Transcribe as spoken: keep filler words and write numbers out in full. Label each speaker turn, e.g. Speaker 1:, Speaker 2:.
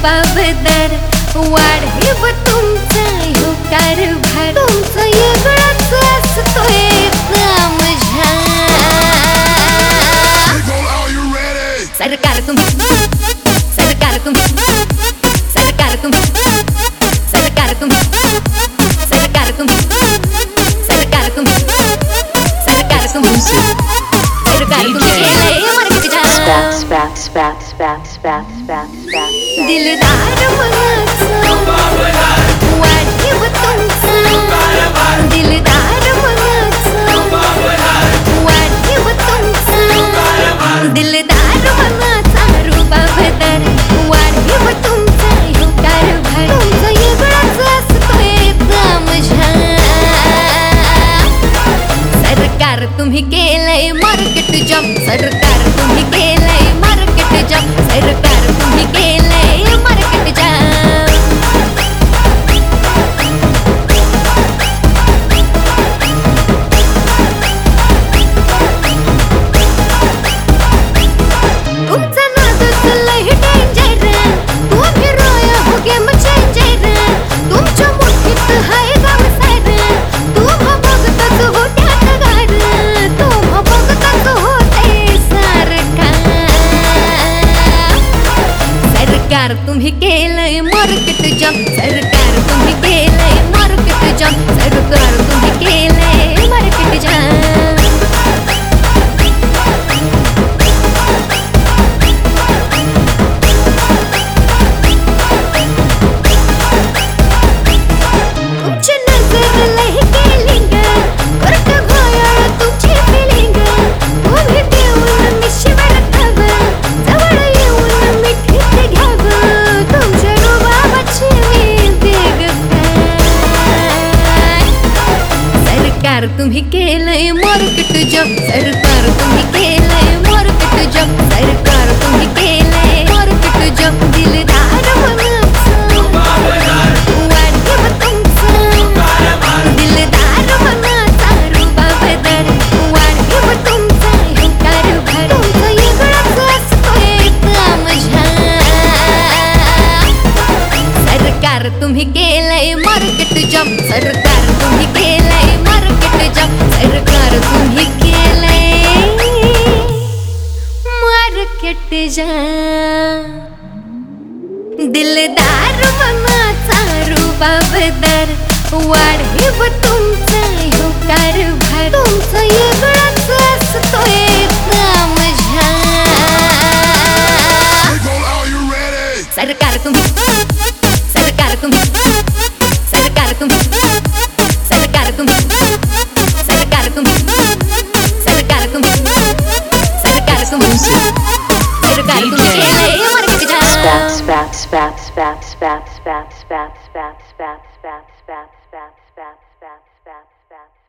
Speaker 1: रूपाबद्दल वाढीव तुमचा ह्यो कारभार तुमचं वेगळंच असतोय कामझार सरकार तुम्ही सरकार तुम्ही सरकार तुम्ही सरकार तुम्ही सरकार तुम्ही सरकार तुम्ही सरकार तुम्ही सरकार तुम्ही केलंय दिलदार मनाचं वाढीव तुमचं दिलदार मनाचं वाढीव तुमचं दिलदार मनाचा रूपाबद्दल वाढीव तुमचा ह्यो कारभार तुमचं वेगळंच असतोय कामझार सरकार तुम्ही केलंय मार्केट जाम सरकार तुम्ही केलंय मार्केट जाम सरकार तुम्ही केलंय मार्केट जाम तुमचं नादच लय डेंजर तुम्ही रोय हो गेम चेंजर तुमच्या मुठीत हाय गाव सार तुम्हा बघतच होत्यात गार तुम्हा बघतच होते सरकार सरकार तुम्ही केलंय मार्केट जाम सरकार तुम्ही केलंय मार्केट जाम सरकार तुम्ही केलंय मार्केट जाम तुमची नजर लय केलिंग करत घोयाळ तुमची फिलिंग तुम्ही देऊन मी शिवाय खावं जवळ येऊन मिठीत घ्यावं तुमच्या रुबाबाची मी बेग सरकार तुम्ही केलंय मार्केट जाम सरकार तुम्ही केलंय मार्केट जाम सरकार तुम्ही केलंय मार्केट जाम दिलदार मनाचं वाढीव तुमचं दिलदार मनाचा रूपाबद्दल वाढीव तुमचा ह्यो कारभार तुमचं वेगळंच असतोय कामझार सरकार तुम्ही केलंय मार्केट जाम सरकार तुम्ही केलंय मार्केट जाम सरकार तुम्ही केलंय मार्केट जाम दिलदार मनाचा रूपाबद्दल वाढीव तुमचा ह्यो कारभार तुमचं वेगळंच असतोय कामझार सरकार तुम्ही सरकार तुम्ही सरकार तुम्ही सरकार तुम्ही सरकार तुम्ही सरकार तुम्ही सरकार तुम्ही सरकार तुम्ही केलंय market jam
Speaker 2: Spats, spats, spats, spats, spats, spats, spats, spats, spats, spats, spats.